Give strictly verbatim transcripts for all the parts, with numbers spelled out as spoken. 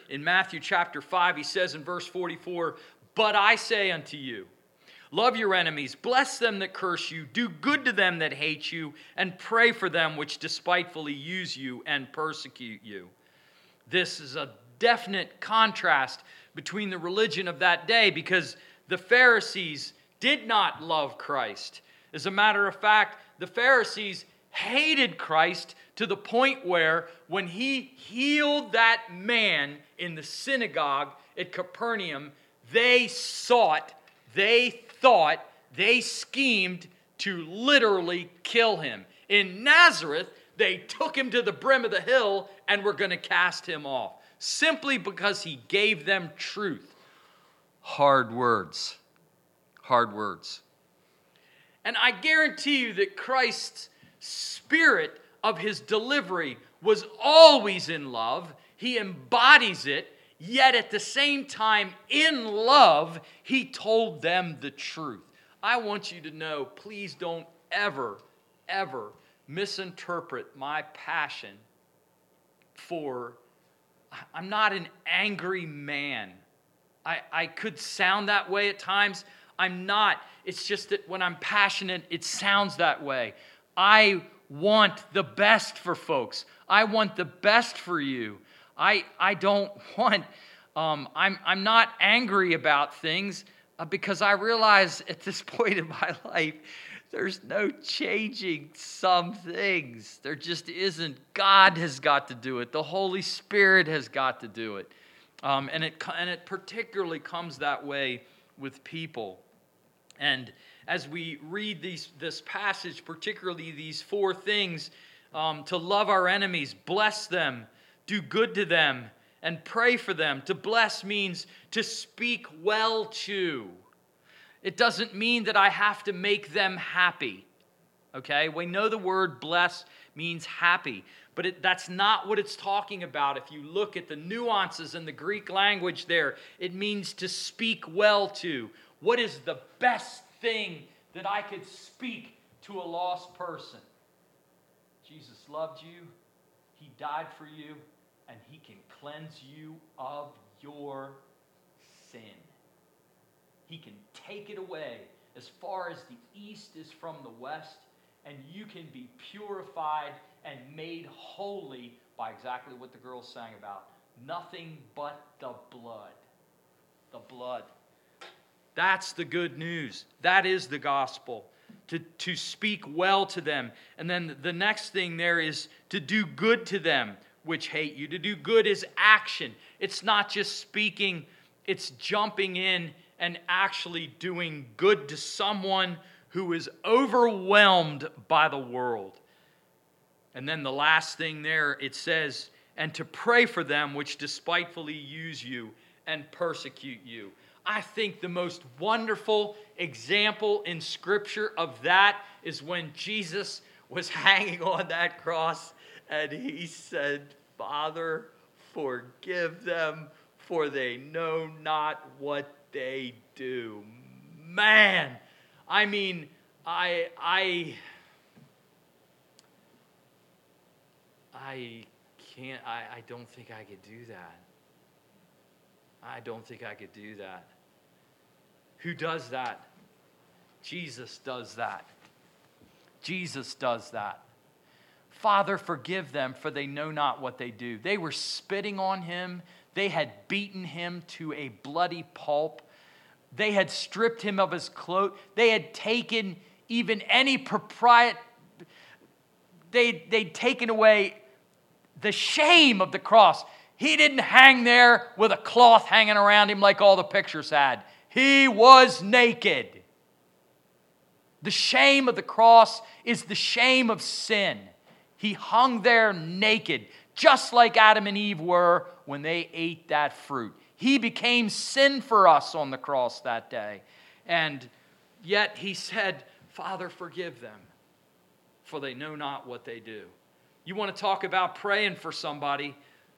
in Matthew chapter five, he says in verse forty-four, "But I say unto you, love your enemies, bless them that curse you, do good to them that hate you, and pray for them which despitefully use you and persecute you." This is a definite contrast between the religion of that day, because the Pharisees did not love Christ. As a matter of fact, the Pharisees hated Christ to the point where when he healed that man in the synagogue at Capernaum, they sought, they thought, they schemed to literally kill him. In Nazareth, they took him to the brim of the hill and were going to cast him off, simply because he gave them truth. Hard words. Hard words. And I guarantee you that Christ's spirit of his delivery was always in love. He embodies it, yet at the same time, in love, he told them the truth. I want you to know, please don't ever, ever misinterpret my passion for, I'm not an angry man. I, I could sound that way at times. I'm not. It's just that when I'm passionate, it sounds that way. I want the best for folks. I want the best for you. I I don't want, um, I'm, I'm not angry about things uh, because I realize at this point in my life, there's no changing some things. There just isn't. God has got to do it. The Holy Spirit has got to do it. Um, and it and it particularly comes that way with people. And as we read these, this passage, particularly these four things, um, to love our enemies, bless them, do good to them, and pray for them. To bless means to speak well to. It doesn't mean that I have to make them happy. Okay? We know the word bless means happy, but it, that's not what it's talking about. If you look at the nuances in the Greek language there, it means to speak well to. What is the best thing that I could speak to a lost person? Jesus loved you. He died for you. And he can cleanse you of your sin. He can take it away as far as the east is from the west. And you can be purified and made holy by exactly what the girl sang about. Nothing but the blood. The blood. That's the good news. That is the gospel. To, to speak well to them. And then the next thing there is to do good to them which hate you. To do good is action. It's not just speaking. It's jumping in and actually doing good to someone who is overwhelmed by the world. And then the last thing there, it says, and to pray for them which despitefully use you and persecute you. I think the most wonderful example in Scripture of that is when Jesus was hanging on that cross and he said, Father, forgive them, for they know not what they do. Man, I mean, I, I, I can't, I, I don't think I could do that. I don't think I could do that. Who does that? Jesus does that. Jesus does that. Father, forgive them, for they know not what they do. They were spitting on him. They had beaten him to a bloody pulp. They had stripped him of his cloak. They had taken even any propriety. They, they'd taken away the shame of the cross. He didn't hang there with a cloth hanging around him like all the pictures had. He was naked. The shame of the cross is the shame of sin. He hung there naked, just like Adam and Eve were when they ate that fruit. He became sin for us on the cross that day. And yet he said, Father, forgive them, for they know not what they do. You want to talk about praying for somebody,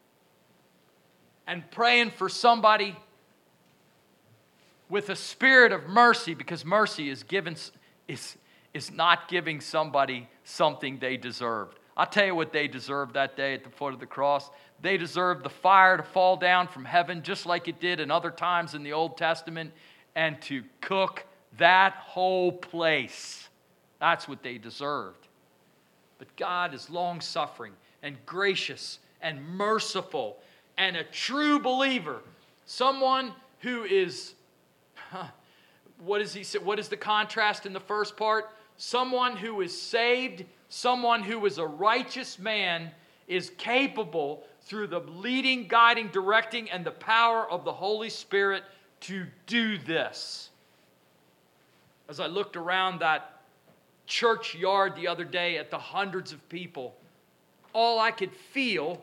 and praying for somebody with a spirit of mercy, because mercy is given is, is not giving somebody something they deserved. I'll tell you what they deserved that day at the foot of the cross. They deserved the fire to fall down from heaven just like it did in other times in the Old Testament and to cook that whole place. That's what they deserved. But God is long-suffering and gracious and merciful and a true believer. Someone who is, huh, what does he say? What is the contrast in the first part? Someone who is saved, someone who is a righteous man is capable through the leading, guiding, directing, and the power of the Holy Spirit to do this. As I looked around that church yard the other day at the hundreds of people, all I could feel,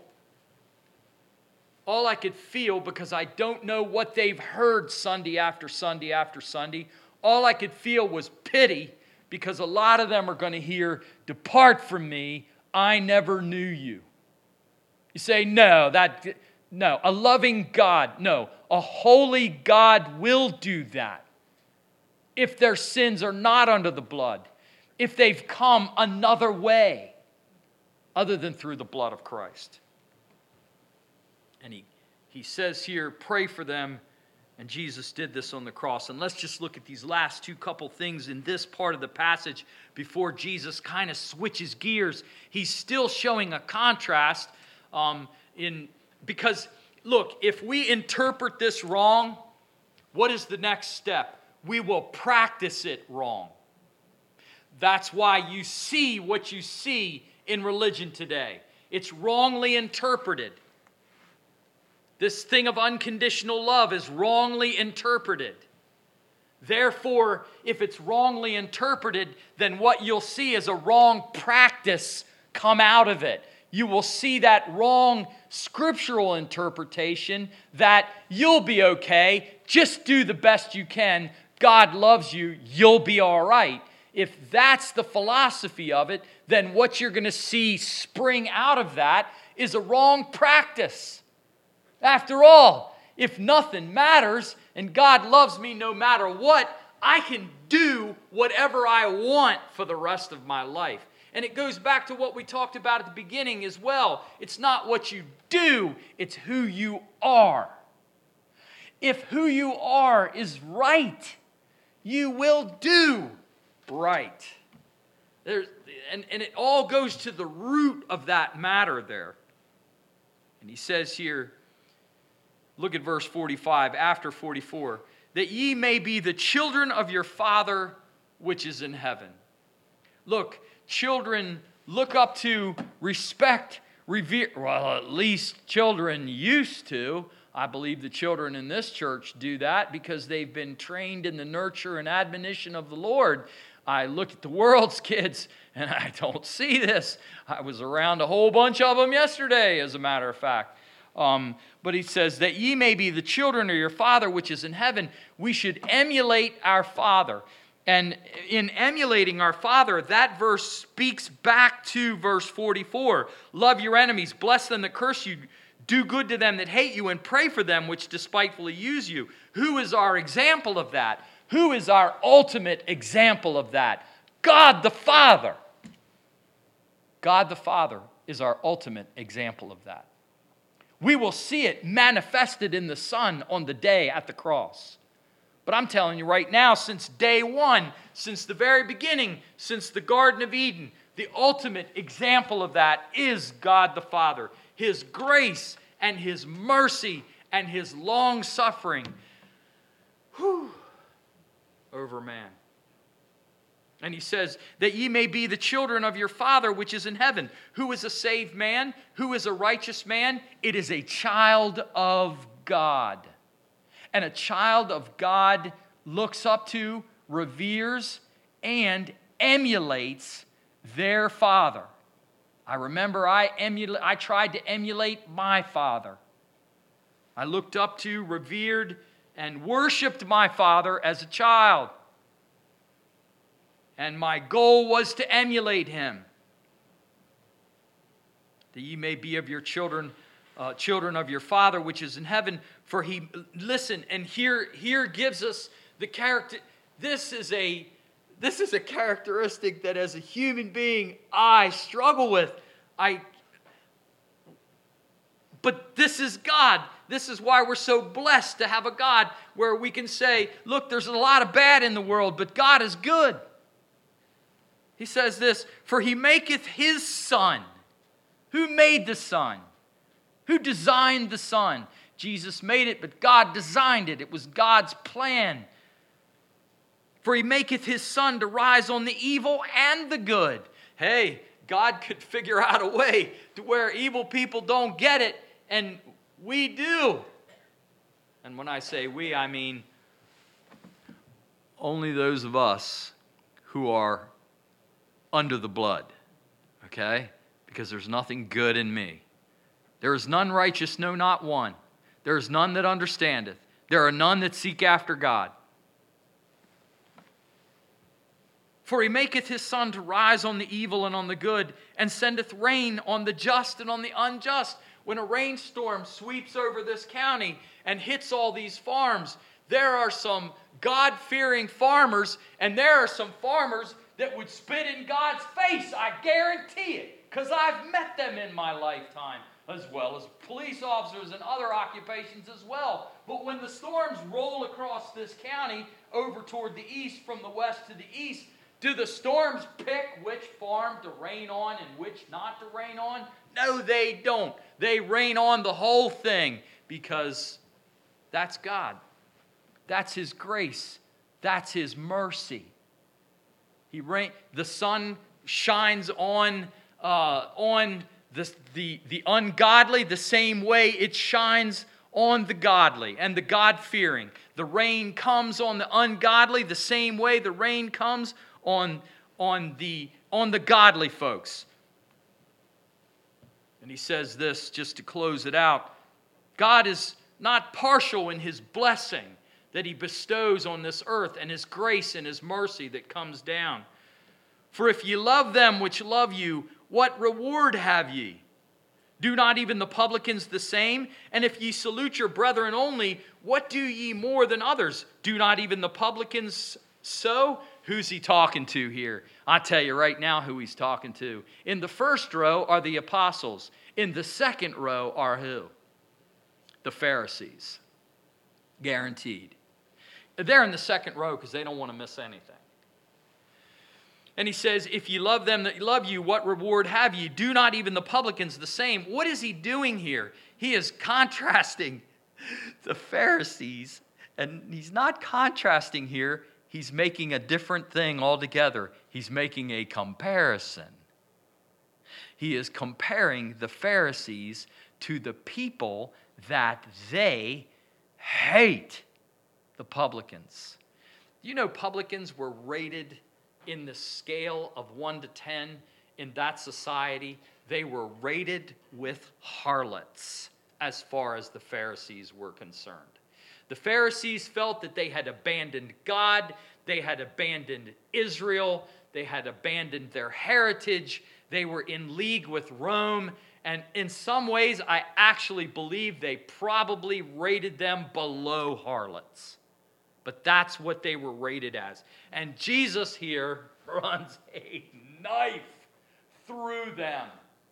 all I could feel, because I don't know what they've heard Sunday after Sunday after Sunday, all I could feel was pity, because a lot of them are going to hear, "Depart from me, I never knew you." You say, no, that, no, a loving God, no, a holy God will do that. If their sins are not under the blood, if they've come another way other than through the blood of Christ. And he, he says here, pray for them, and Jesus did this on the cross. And let's just look at these last two couple things in this part of the passage before Jesus kind of switches gears. He's still showing a contrast um, in because, look, if we interpret this wrong, what is the next step? We will practice it wrong. That's why you see what you see in religion today. It's wrongly interpreted. This thing of unconditional love is wrongly interpreted. Therefore, if it's wrongly interpreted, then what you'll see is a wrong practice come out of it. You will see that wrong scriptural interpretation that you'll be okay, just do the best you can, God loves you, you'll be all right. If that's the philosophy of it, then what you're going to see spring out of that is a wrong practice. After all, if nothing matters and God loves me no matter what, I can do whatever I want for the rest of my life. And it goes back to what we talked about at the beginning as well. It's not what you do, it's who you are. If who you are is right, you will do right. There's, and, and it all goes to the root of that matter there. And he says here, look at verse forty-five, after forty-four, that ye may be the children of your Father which is in heaven. Look, children look up to, respect, revere. Well, at least children used to. I believe the children in this church do that because they've been trained in the nurture and admonition of the Lord. I look at the world's kids and I don't see this. I was around a whole bunch of them yesterday, as a matter of fact. Um, but he says that ye may be the children of your Father which is in heaven. We should emulate our Father. And in emulating our Father, that verse speaks back to verse forty-four. Love your enemies, bless them that curse you, do good to them that hate you, and pray for them which despitefully use you. Who is our example of that? Who is our ultimate example of that? God the Father. God the Father is our ultimate example of that. We will see it manifested in the Son on the day at the cross. But I'm telling you right now, since day one, since the very beginning, since the Garden of Eden, the ultimate example of that is God the Father. His grace and His mercy and His long-suffering whew, over man. And he says, that ye may be the children of your Father which is in heaven. Who is a saved man? Who is a righteous man? It is a child of God. And a child of God looks up to, reveres, and emulates their father. I remember I, emula- I tried to emulate my father. I looked up to, revered, and worshiped my father as a child. And my goal was to emulate him. That ye may be of your children, uh, children of your Father which is in heaven. For he, listen, and here, here gives us the character. This is a, this is a characteristic that as a human being I struggle with. I But this is God. This is why we're so blessed to have a God where we can say, look, there's a lot of bad in the world, but God is good. He says this, for he maketh his sun. Who made the sun? Who designed the sun? Jesus made it, but God designed it. It was God's plan. For he maketh his sun to rise on the evil and the good. Hey, God could figure out a way to where evil people don't get it, and we do. And when I say we, I mean only those of us who are under the blood, okay? Because there's nothing good in me. There is none righteous, no, not one. There is none that understandeth. There are none that seek after God. For he maketh his sun to rise on the evil and on the good, and sendeth rain on the just and on the unjust. When a rainstorm sweeps over this county and hits all these farms, there are some God-fearing farmers, and there are some farmers that would spit in God's face, I guarantee it, because I've met them in my lifetime, as well as police officers and other occupations as well. But when the storms roll across this county over toward the east, from the west to the east, do the storms pick which farm to rain on and which not to rain on? No, they don't. They rain on the whole thing because that's God. That's his grace. That's his mercy. He rain, the sun shines on, uh, on the, the, the ungodly the same way it shines on the godly and the God-fearing. The rain comes on the ungodly the same way the rain comes on, on, the, on the godly folks. And he says this just to close it out. God is not partial in his blessing that he bestows on this earth, and his grace and his mercy that comes down. For if ye love them which love you, what reward have ye? Do not even the publicans the same? And if ye salute your brethren only, what do ye more than others? Do not even the publicans so? Who's he talking to here? I'll tell you right now who he's talking to. In the first row are the apostles. In the second row are who? The Pharisees. Guaranteed. They're in the second row because they don't want to miss anything. And he says, if you love them that love you, what reward have you? Do not even the publicans the same? What is he doing here? He is contrasting the Pharisees. And he's not contrasting here. He's making a different thing altogether. He's making a comparison. He is comparing the Pharisees to the people that they hate. The publicans. You know, publicans were rated in the scale of one to ten in that society. They were rated with harlots as far as the Pharisees were concerned. The Pharisees felt that they had abandoned God, they had abandoned Israel, they had abandoned their heritage, they were in league with Rome, and in some ways I actually believe they probably rated them below harlots. But that's what they were rated as. And Jesus here runs a knife through them.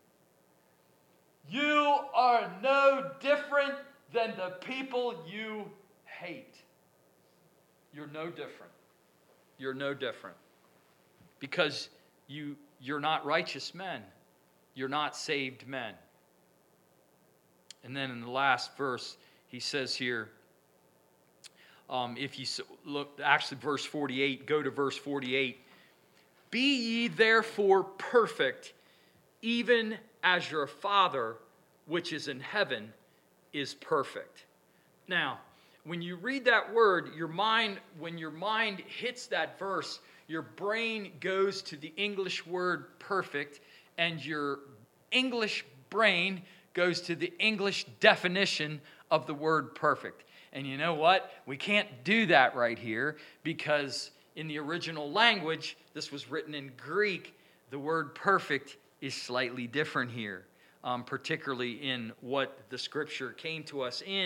You are no different than the people you hate. You're no different. You're no different. Because you, you're not righteous men. You're not saved men. And then in the last verse, he says here, Um, if you look, actually verse forty-eight, go to verse forty-eight. Be ye therefore perfect, even as your Father which is in heaven is perfect. Now, when you read that word, your mind, when your mind hits that verse, your brain goes to the English word perfect, and your English brain goes to the English definition of the word perfect. And you know what? We can't do that right here because in the original language, this was written in Greek, the word perfect is slightly different here, um, particularly in what the scripture came to us in,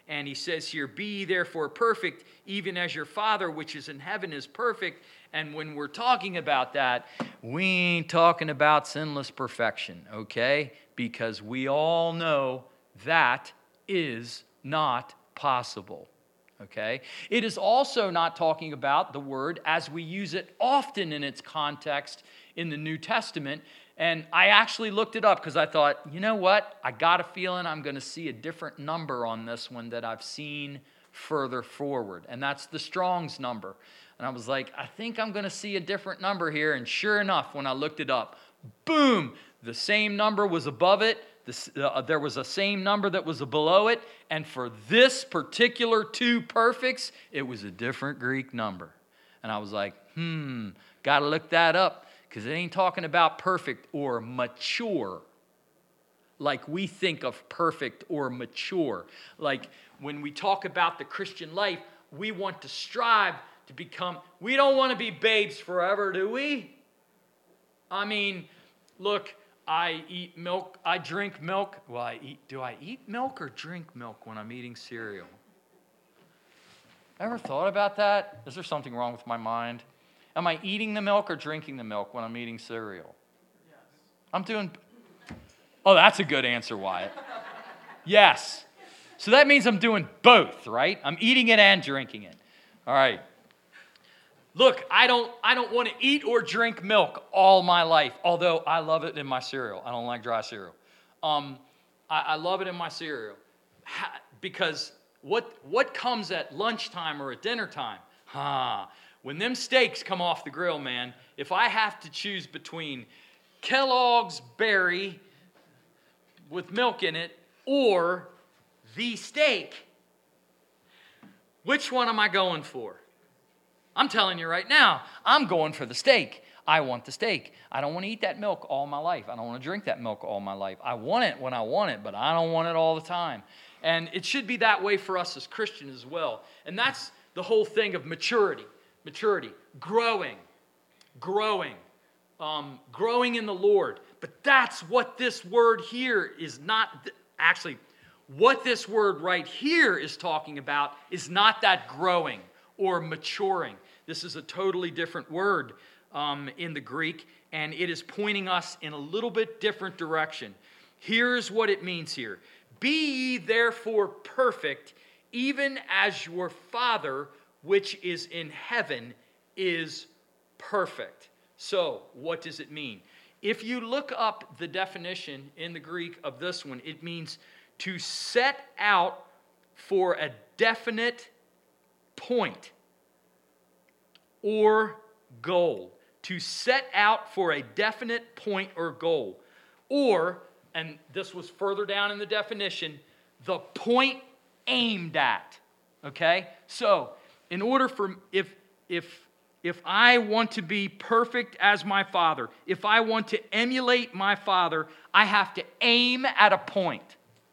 And he says here, be ye therefore perfect, even as your Father which is in heaven is perfect. And when we're talking about that, we ain't talking about sinless perfection, okay? Because we all know that is not possible, okay? It is also not talking about the word as we use it often in its context in the New Testament. And I actually looked it up because I thought, you know what? I got a feeling I'm going to see a different number on this one that I've seen further forward. And that's the Strong's number. And I was like, I think I'm going to see a different number here. And sure enough, when I looked it up, boom, the same number was above it. This, uh, there was a same number that was below it. And for this particular two perfects, it was a different Greek number. And I was like, hmm, got to look that up. Because it ain't talking about perfect or mature like we think of perfect or mature. Like when we talk about the Christian life, we want to strive to become, we don't want to be babes forever, do we? I mean, look, I eat milk, I drink milk. Well, I eat, do I eat milk or drink milk when I'm eating cereal? Ever thought about that? Is there something wrong with my mind? Am I eating the milk or drinking the milk when I'm eating cereal? Yes. I'm doing... Oh, that's a good answer, Wyatt. Yes. So that means I'm doing both, right? I'm eating it and drinking it. All right. Look, I don't I don't want to eat or drink milk all my life, although I love it in my cereal. I don't like dry cereal. Um, I, I love it in my cereal because what what comes at lunchtime or at dinner time? Huh. When them steaks come off the grill, man, if I have to choose between Kellogg's Berry with milk in it or the steak, which one am I going for? I'm telling you right now, I'm going for the steak. I want the steak. I don't want to eat that milk all my life. I don't want to drink that milk all my life. I want it when I want it, but I don't want it all the time. And it should be that way for us as Christians as well. And that's the whole thing of maturity. Maturity, growing, growing, um, growing in the Lord. But that's what this word here is not, th- actually, what this word right here is talking about is not that growing or maturing. This is a totally different word um, in the Greek, and it is pointing us in a little bit different direction. Here's what it means here. Be ye therefore perfect, even as your Father which is in heaven is perfect. So, what does it mean? If you look up the definition in the Greek of this one, it means to set out for a definite point or goal. To set out for a definite point or goal. Or, and this was further down in the definition, the point aimed at. Okay? So, in order for, if, if, if I want to be perfect as my Father, if I want to emulate my Father, I have to aim at a point.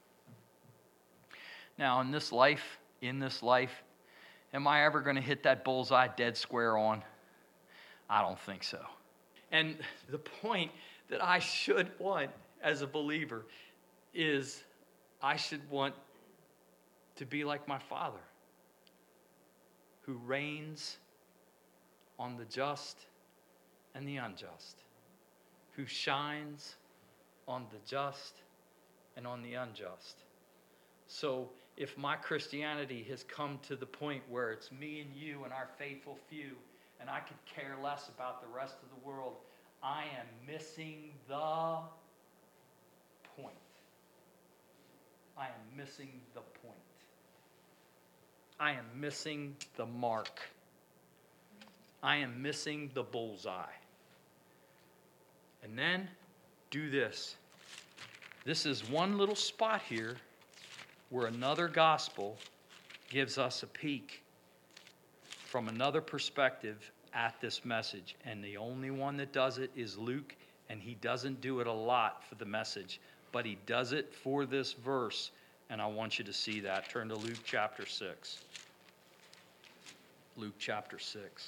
Now, in this life, in this life, am I ever going to hit that bullseye dead square on? I don't think so. And the point that I should want as a believer is I should want to be like my Father, who reigns on the just and the unjust, who shines on the just and on the unjust. So if my Christianity has come to the point where it's me and you and our faithful few, and I could care less about the rest of the world, I am missing the point. I am missing the point. I am missing the mark. I am missing the bullseye. And then do this. This is one little spot here where another gospel gives us a peek from another perspective at this message. And the only one that does it is Luke, and he doesn't do it a lot for the message, but he does it for this verse. And I want you to see that. Turn to Luke chapter six. Luke chapter six.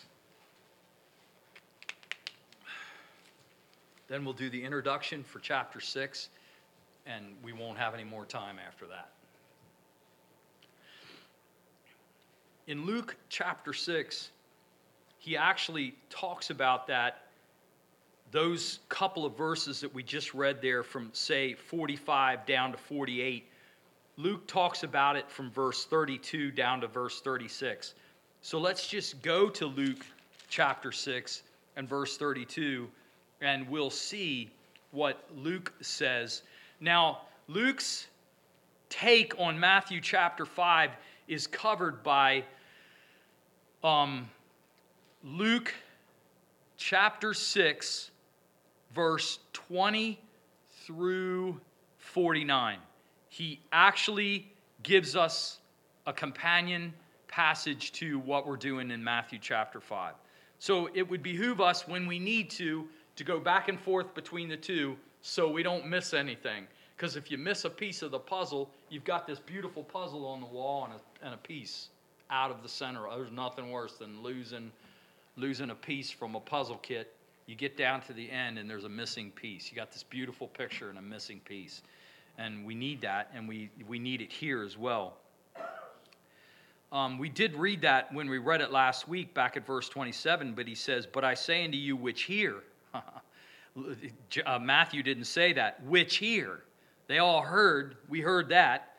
Then we'll do the introduction for chapter six, and we won't have any more time after that. in Luke chapter six, he actually talks about that, those couple of verses that we just read there from, say, forty-five down to forty-eight. Luke talks about it from verse thirty-two down to verse thirty-six. So let's just go to Luke chapter six and verse thirty-two, and we'll see what Luke says. Now, Luke's take on Matthew chapter five is covered by um, Luke chapter six, verse twenty through forty-nine. He actually gives us a companion passage to what we're doing in Matthew chapter five. So it would behoove us when we need to, to go back and forth between the two so we don't miss anything. Because if you miss a piece of the puzzle, you've got this beautiful puzzle on the wall and a, and a piece out of the center. There's nothing worse than losing, losing a piece from a puzzle kit. You get down to the end and there's a missing piece. You got this beautiful picture and a missing piece. And we need that, and we, we need it here as well. Um, we did read that when we read it last week, back at verse twenty-seven, but he says, but I say unto you which hear. uh, Matthew didn't say that. Which hear. They all heard. We heard that.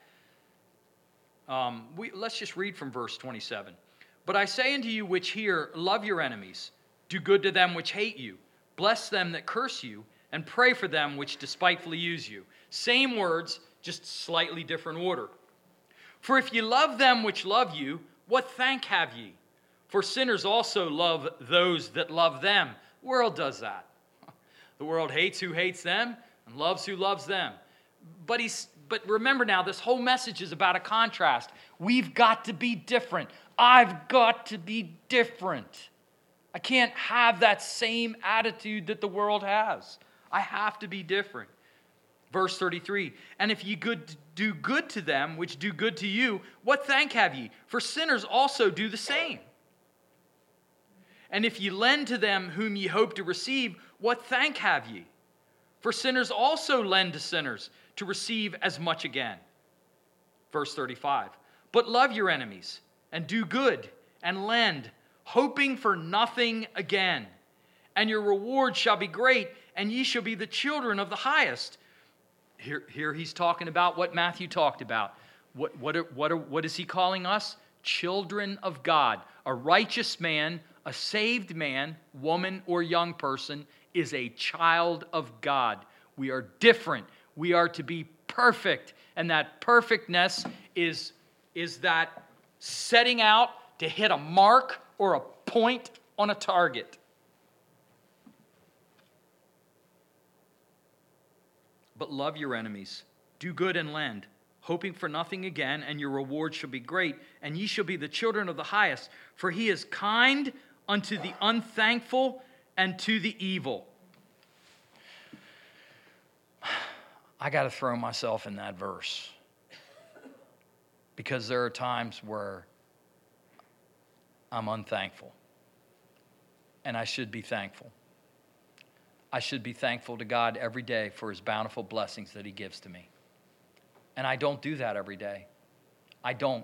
Um, we, let's just read from verse twenty-seven. But I say unto you which hear, love your enemies. Do good to them which hate you. Bless them that curse you, and pray for them which despitefully use you. Same words, just slightly different order. For if ye love them which love you, what thank have ye? For sinners also love those that love them. The world does that. The world hates who hates them and loves who loves them. But he's but remember now, this whole message is about a contrast. We've got to be different. I've got to be different. I can't have that same attitude that the world has. I have to be different. Verse thirty-three, and if ye good do good to them which do good to you, what thank have ye? For sinners also do the same. And if ye lend to them whom ye hope to receive, what thank have ye? For sinners also lend to sinners to receive as much again. Verse thirty-five, but love your enemies, and do good, and lend, hoping for nothing again. And your reward shall be great, and ye shall be the children of the highest. Here, here he's talking about what Matthew talked about. What, what, are, what, are, what is he calling us? Children of God. A righteous man, a saved man, woman, or young person is a child of God. We are different. We are to be perfect. And that perfectness is, is that setting out to hit a mark or a point on a target. But love your enemies, do good and lend, hoping for nothing again, and your reward shall be great, and ye shall be the children of the highest, for he is kind unto the unthankful and to the evil. I got to throw myself in that verse, because there are times where I'm unthankful, and I should be thankful. I should be thankful to God every day for his bountiful blessings that he gives to me. And I don't do that every day. I don't.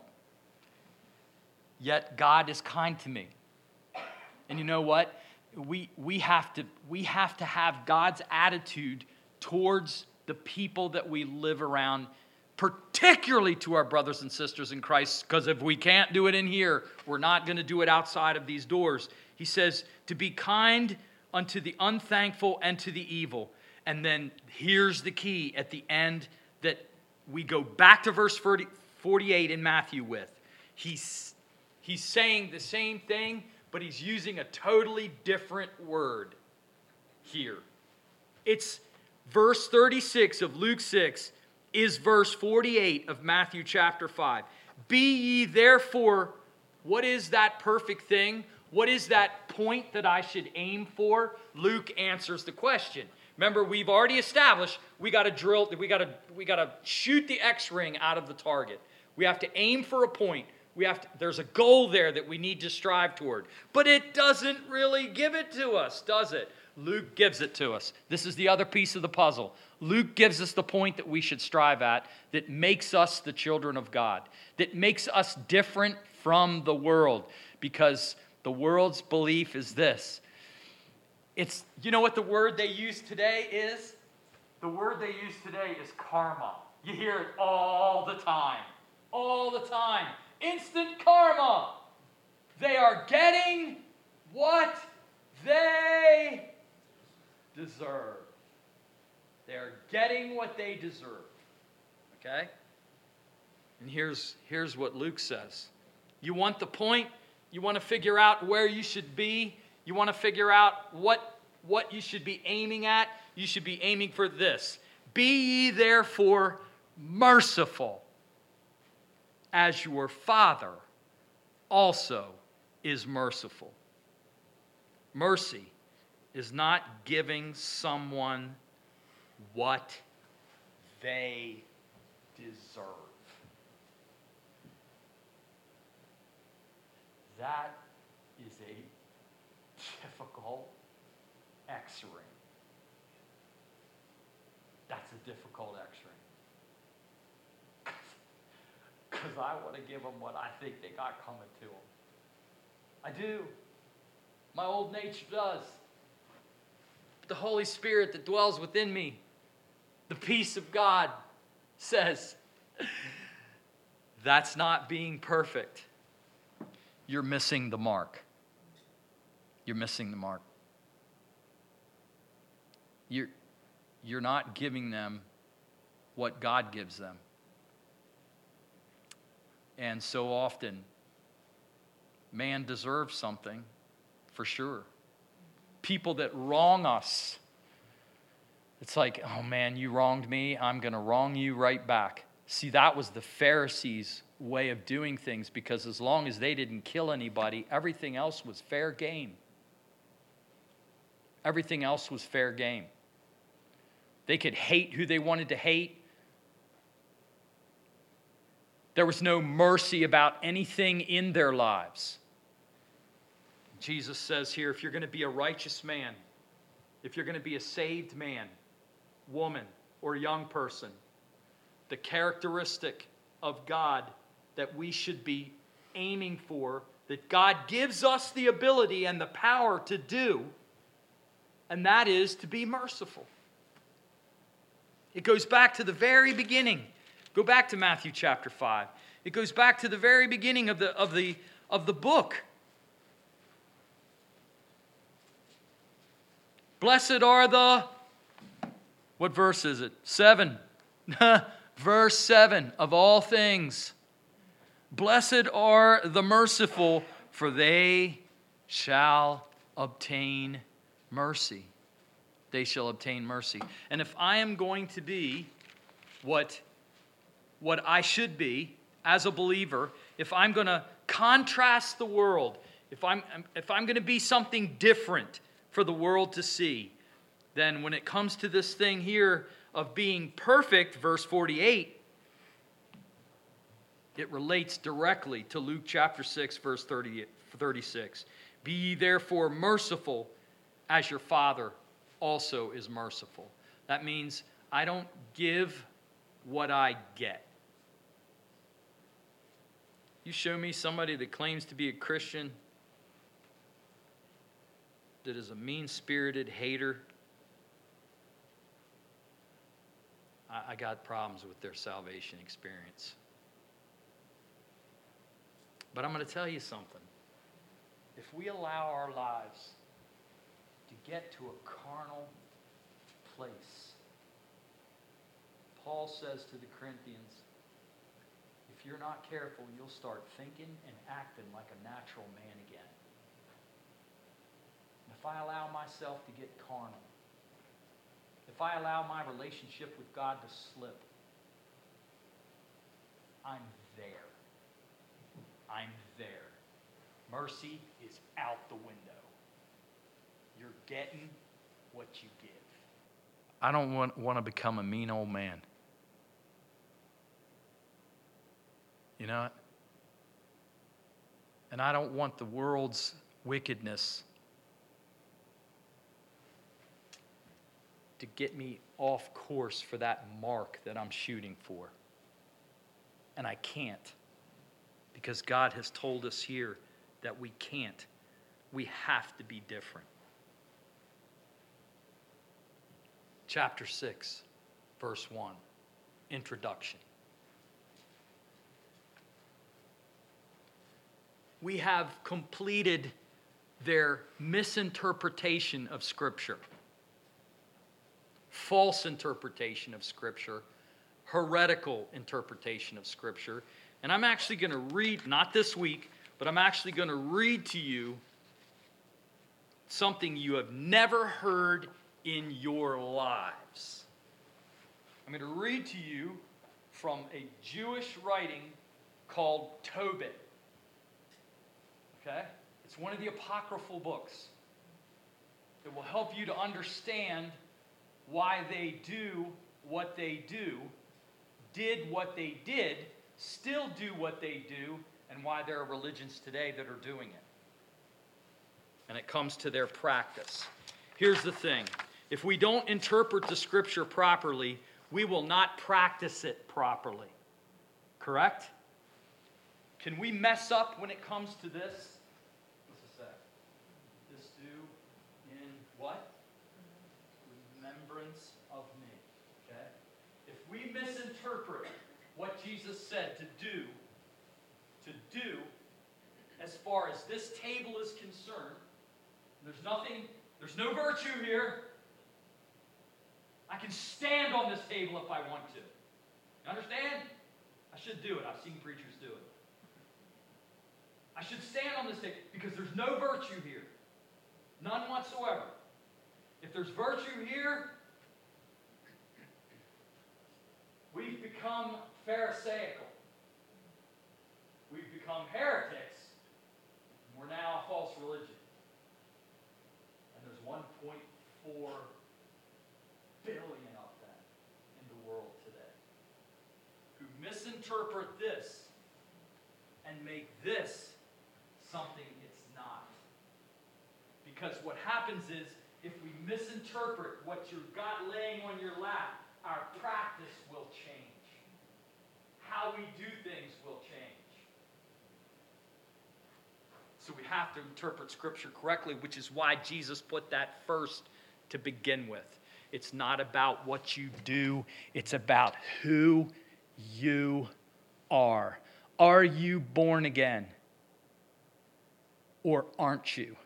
Yet God is kind to me. And you know what? We, we, have to, we have to have God's attitude towards the people that we live around, particularly to our brothers and sisters in Christ, because if we can't do it in here, we're not going to do it outside of these doors. He says to be kind unto the unthankful and to the evil. And then here's the key at the end that we go back to verse forty-eight in Matthew with. He's, he's saying the same thing, but he's using a totally different word here. It's verse thirty-six of Luke six is verse forty-eight of Matthew chapter five. Be ye therefore, what is that perfect thing? What is that point that I should aim for? Luke answers the question. Remember, we've already established we got to drill, we got to we got to shoot the X-ring out of the target. We have to aim for a point. We have to, there's a goal there that we need to strive toward. But it doesn't really give it to us, does it? Luke gives it to us. This is the other piece of the puzzle. Luke gives us the point that we should strive at that makes us the children of God, that makes us different from the world, because the world's belief is this. It's, you know what the word they use today is? The word they use today is karma. You hear it all the time. All the time. Instant karma. They are getting what they deserve. They are getting what they deserve. Okay? And here's, here's what Luke says. You want the point? You want to figure out where you should be? You want to figure out what, what you should be aiming at? You should be aiming for this. Be ye therefore merciful, as your Father also is merciful. Mercy is not giving someone what they deserve. That is a difficult X-ray. That's a difficult X-ray. Because I want to give them what I think they got coming to them. I do. My old nature does. But the Holy Spirit that dwells within me, the peace of God, says, that's not being perfect. You're missing the mark. You're missing the mark. You're, you're not giving them what God gives them. And so often, man deserves something, for sure. People that wrong us, it's like, oh man, you wronged me, I'm going to wrong you right back. See, that was the Pharisees' way of doing things, because as long as they didn't kill anybody, everything else was fair game. Everything else was fair game. They could hate who they wanted to hate. There was no mercy about anything in their lives. Jesus says here, if you're going to be a righteous man, if you're going to be a saved man, woman, or young person, the characteristic of God that we should be aiming for, that God gives us the ability and the power to do, and that is to be merciful. It goes back to the very beginning. Go back to Matthew chapter five. It goes back to the very beginning of the, of the, of the book. Blessed are the, what verse is it? Seven. Verse seven, of all things. Blessed are the merciful, for they shall obtain mercy. They shall obtain mercy. And if I am going to be what, what I should be as a believer, if I'm going to contrast the world, if I'm, if I'm going to be something different for the world to see, then when it comes to this thing here of being perfect, verse forty-eight, it relates directly to Luke chapter six, verse thirty, thirty-six. Be ye therefore merciful, as your Father also is merciful. That means I don't give what I get. You show me somebody that claims to be a Christian that is a mean-spirited hater, I, I got problems with their salvation experience. But I'm going to tell you something. If we allow our lives to get to a carnal place, Paul says to the Corinthians, if you're not careful, you'll start thinking and acting like a natural man again. And if I allow myself to get carnal, if I allow my relationship with God to slip, I'm there. I'm there. Mercy is out the window. You're getting what you give. I don't want, want to become a mean old man. You know? And I don't want the world's wickedness to get me off course for that mark that I'm shooting for. And I can't, because God has told us here that we can't. We have to be different. Chapter six, verse one, introduction. We have completed their misinterpretation of Scripture, false interpretation of Scripture, heretical interpretation of Scripture. And I'm actually going to read, not this week, but I'm actually going to read to you something you have never heard in your lives. I'm going to read to you from a Jewish writing called Tobit. Okay? It's one of the apocryphal books. It will help you to understand why they do what they do, did what they did, still do what they do, and why there are religions today that are doing it. And it comes to their practice. Here's the thing. If we don't interpret the Scripture properly, we will not practice it properly. Correct? Can we mess up when it comes to this? What? Remembrance of me. Okay? If we misinterpret what Jesus said to do, to do, as far as this table is concerned, there's nothing, there's no virtue here. I can stand on this table if I want to. You understand? I should do it. I've seen preachers do it. I should stand on this table because there's no virtue here. None whatsoever. If there's virtue here, we've become Pharisaical. We've become heretics. And we're now a false religion. And there's one point four billion of them in the world today who misinterpret this and make this something it's not. Because what happens is, if we misinterpret what you've got laying on your lap, our practice will change. How we do things will change. So we have to interpret Scripture correctly, which is why Jesus put that first to begin with. It's not about what you do, it's about who you are. Are you born again? Or aren't you?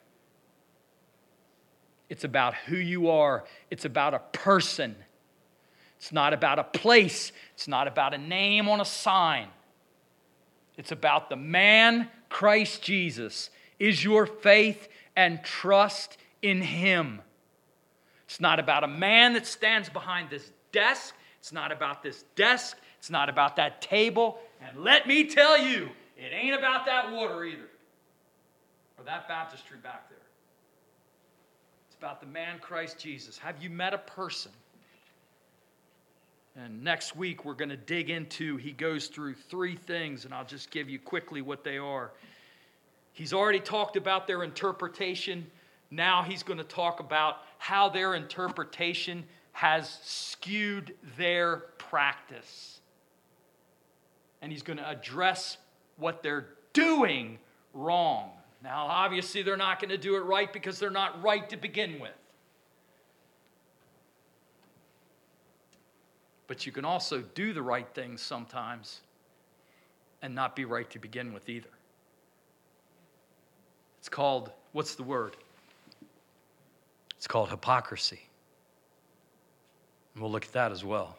It's about who you are. It's about a person. It's not about a place. It's not about a name on a sign. It's about the man, Christ Jesus. Is your faith and trust in Him? It's not about a man that stands behind this desk. It's not about this desk. It's not about that table. And let me tell you, it ain't about that water either. Or that baptistry back there. About the man Christ Jesus. Have you met a person? And next week we're going to dig into, he goes through three things, and I'll just give you quickly what they are. He's already talked about their interpretation. Now he's going to talk about how their interpretation has skewed their practice. And he's going to address what they're doing wrong. Now, obviously, they're not going to do it right because they're not right to begin with. But you can also do the right things sometimes and not be right to begin with either. It's called, what's the word? It's called hypocrisy. And we'll look at that as well.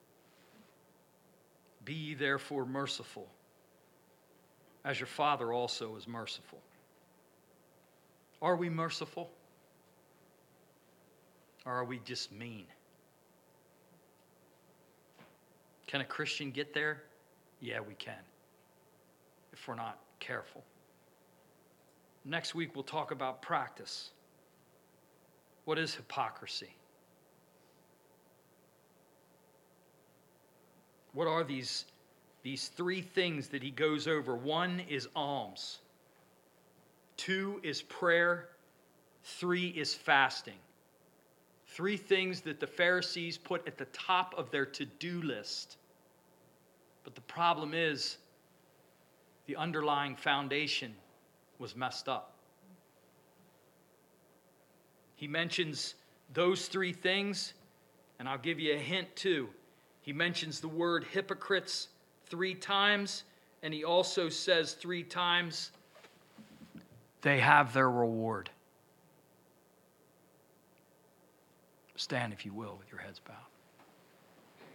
Be ye therefore merciful, as your Father also is merciful. Are we merciful? Or are we just mean? Can a Christian get there? Yeah, we can, if we're not careful. Next week, we'll talk about practice. What is hypocrisy? What are these, these three things that he goes over? One is alms. Two is prayer. Three is fasting. Three things that the Pharisees put at the top of their to-do list. But the problem is, the underlying foundation was messed up. He mentions those three things, and I'll give you a hint too. He mentions the word hypocrites three times, and he also says three times, they have their reward. Stand, if you will, with your heads bowed.